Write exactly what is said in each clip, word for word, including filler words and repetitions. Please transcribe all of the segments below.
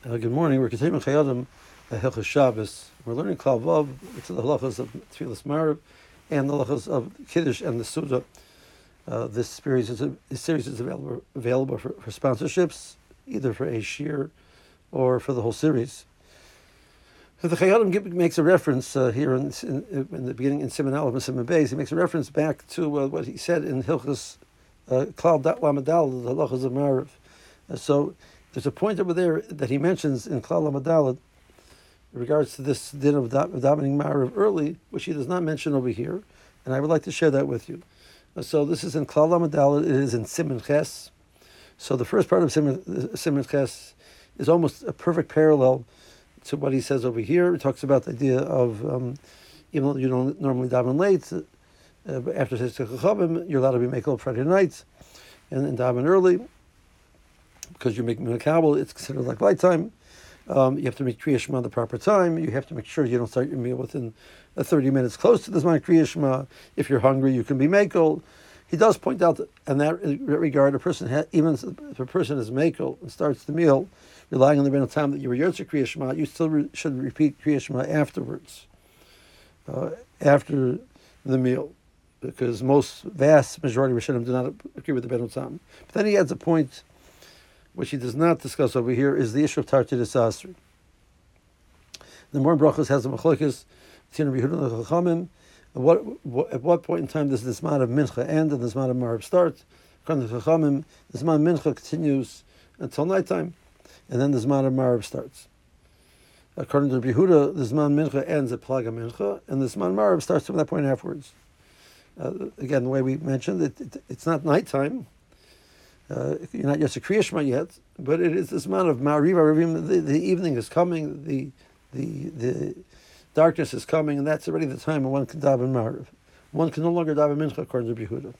Uh, good morning. We're continuing Chayadim Hilchos Shabbos. We're learning Klal Vav, which are the halachas of Tfilas Marav, and the halachas of Kiddush and the Suda. Uh, this series is a, this series is available available for, for sponsorships, either for a shear or for the whole series. So the Chayadim makes a reference uh, here in, in, in the beginning in Siman Aleph and Siman Beis. He makes a reference back to uh, what he said in Hilchos uh, Klal Lamed Daled, the halachas of Marav. Uh, so. There's a point over there that he mentions in Klal Lamed Daled in regards to this din of davening Marav early, which he does not mention over here, and I would like to share that with you. Uh, so this is in Klal Lamed Daled. It is in Siman Ches. So the first part of Siman, Siman Ches is almost a perfect parallel to what he says over here. He talks about the idea of um, even though you don't normally daven late, uh, after Seitzei Chachamim, you're allowed to be makel Friday night and, and daven early. Because you're making a kabel, it's considered like light time. Um, you have to make Kriya Shema at the proper time. You have to make sure you don't start your meal within uh, thirty minutes close to the Zman Kriya Shema. If you're hungry, you can be makel. He does point out that in that regard, a person ha- even if a person is makel and starts the meal, relying on the amount of time that you were Yotzer Kriya Shema, you still re- should repeat Kriya Shema afterwards, uh, after the meal, because most vast majority of Rishonim do not agree with the Ben Tam. But then he adds a point which he does not discuss over here, is the issue of Tartidas Asri. The Morn Brachos has a machlokes between Rabbi Yehuda and Chachamim. At what, what, at what point in time does the Zman of Mincha end and the Zman of Marav start? According to Chachamim, the Zman of Mincha continues until nighttime, and then the Zman of Marav starts. According to Rabbi Yehuda, the Zman Mincha ends at Plaga Mincha, and the Zman Marav starts from that point afterwards. Uh, again, the way we mentioned, it, it, it's not nighttime. Uh, you're not yet a Kriya Shema yet, but it is this amount of Ma'ariv Arivim. The, the evening is coming, the the the darkness is coming, and that's already the time when one can daven Ma'ariv. One can no longer daven Mincha according to Yehuda.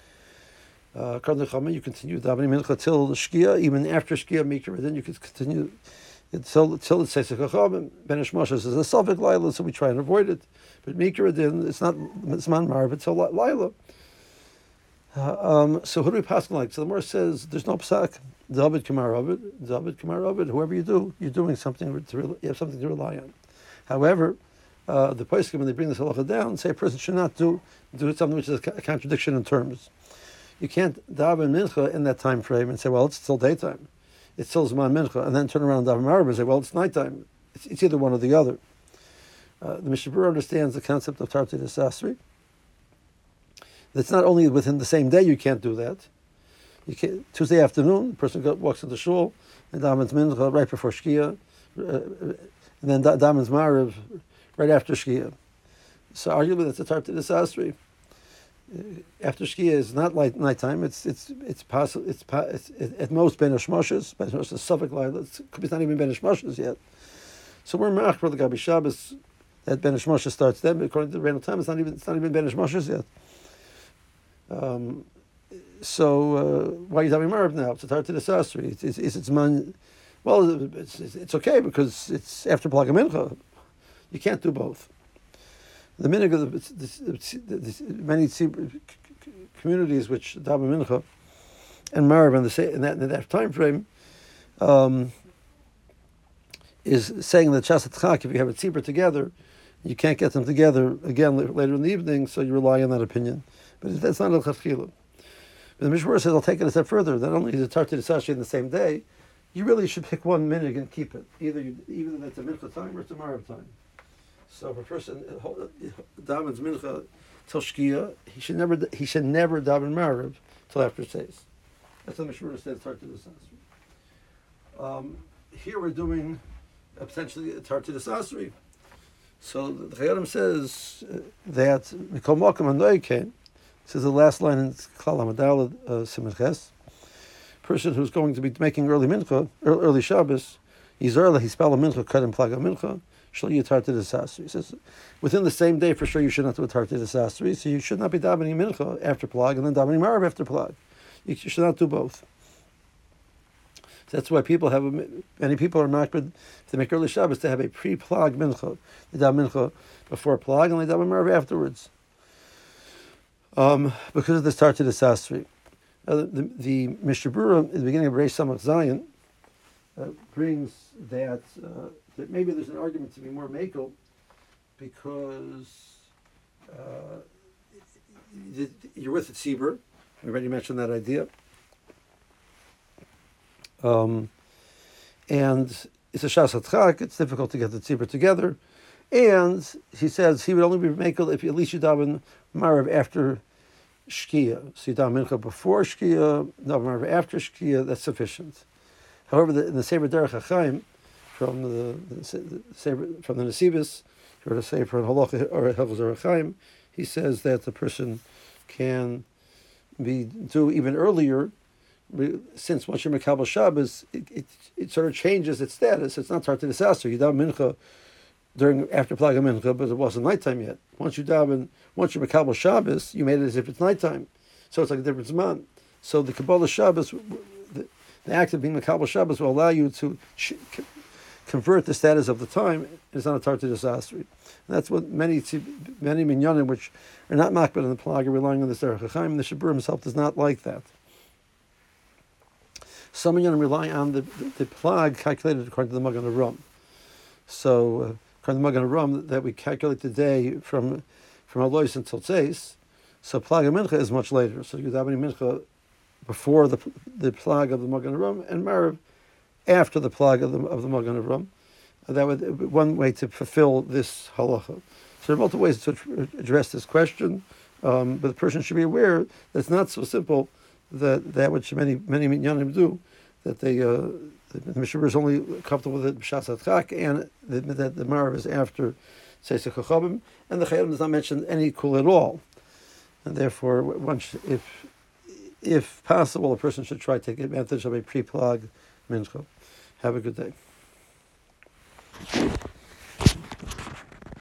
Uh, according to Chachamim, you continue davening Mincha till the Shkia, even after Shkia Mikra. Then you can continue until till it says Chachamim. Ben Ishmael is a Suffolk Laila, so we try and avoid it. But Mikra, then it's not it's man Ma'ariv until Laila. Uh, um, so who do we pass like? So the Gemara says there's no psak. David Kamar Ovid, David Kamar Ovid. Whoever you do, you're doing something to re- you have something to rely on. However, uh, the poskim when they bring this halacha down say a person should not do do something which is a contradiction in terms. You can't daven mincha in that time frame and say, well, it's still daytime, it's still zman mincha, and then turn around and daven marav and say, well, it's nighttime. It's, it's either one or the other. Uh, the Mishnah Berurah understands the concept of Tartidas Asri. It's not only within the same day you can't do that. You can't, Tuesday afternoon, the person go, walks into shul and davens mincha right before shkia, uh, and then da, davens marav right after shkia. So arguably that's a Tartidas Asri. Uh, after shkia is not light nighttime. It's it's it's possible. It's, it's, it's at most ben hashmoshes. Ben hashmoshes Suffolk Laila. It's, it's not even ben hashmoshes yet. So we're mach for the Gabi Shabbos that ben hashmoshes starts then. But according to the random time, it's not even it's not even ben hashmoshes yet. Um, so uh, why are you having Marav now? It's a Tartidas Asri. It's, it's, it's, it's man. Well, it's, it's, it's okay because it's after Plaga Mincha. You can't do both. The minig of the, the, the, the many communities which daven Mincha and Marav in, the, in, that, in that time frame um, is saying that Chasat Chak, if you have a tzibur together, you can't get them together again later in the evening, so you rely on that opinion. But that's not al-Chafchila. But the Mishmur says, I'll take it a step further. Not only is it Tartidas Asri in the same day, you really should pick one minute and keep it. Either you, even if it's a mincha time or it's a marav time. So if a person davens mincha till shkia, he should never he should never daven marav till after seis. That's how the Mishmur says Tartidas Asri. Um, here we're doing uh, potentially a Tartidas Asri. So the Chayadim says uh, that Mikol Mokum Hanoi came. This is the last line in Klal Lamed Daled Siman Ches. Person who's going to be making early mincha, early Shabbos, he's early. He's spell a mincha, cut and plaga mincha. Shall you Tartidas Asri? He says within the same day, for sure, you should not do a Tartidas Asri. So you should not be davening mincha after plag and then davening marav after plag. You should not do both. So that's why people have a, many people are makbid if they make early Shabbos to have a pre-plag mincha. They daven mincha before plag and they daven marav afterwards. Um, because of the Tartidas Asri. Uh, the, the Mishnah Berurah, in the beginning of Reish Samach Zayin, uh, brings that, uh, that maybe there's an argument to be more makel because uh, you're with the tzibur. We already mentioned that idea. Um, and it's a shas hatchak. It's difficult to get the tzibur together. And he says he would only be makel if at least you daven marav after shkia. So you daven mincha before shkia, daven marav after shkia. That's sufficient. However, the, in the Sefer Derech HaChaim, from the, the, the from the Nesivos, or the Sefer Halacha or Hilchos Derech HaChaim, he says that the person can be do even earlier, since once you're Mekabel Shabbos, it, it, it sort of changes its status. It's not Tartei Disaster. You daven mincha during after Plag Mincha, but it wasn't nighttime yet. Once you daven, once you're Mekabel Shabbos, you made it as if it's nighttime. So it's like a different Zman. So the Kabbalah Shabbos, the, the act of being Mekabel Shabbos will allow you to ch- convert the status of the time. It's not a Tartei Disaster. And that's what many many minyanim which are not makbid in the Plag are relying on this Derech HaChaim. The Shabur himself does not like that. Some minyanim rely on the, the, the Plag calculated according to the Magen Avraham. So, uh, according to the Magen Avraham, that we calculate the day from from Alois until Tzeis, so Plag of Mincha is much later. So you daven Mincha before the the Plag of the Magen Avraham and Marav after the Plag of the of the Magen Avraham. That would be one way to fulfill this halacha. So there are multiple ways to address this question, um, but the person should be aware that it's not so simple that that which many many minyanim do, that they uh, the Mishnah is only comfortable with it b'shas hatchak, and that the Marav is after Seisei Chachamim, and the Chayim does not mention any kul at all, and therefore, once if if possible, a person should try to take advantage of a pre-plag mincha. Have a good day.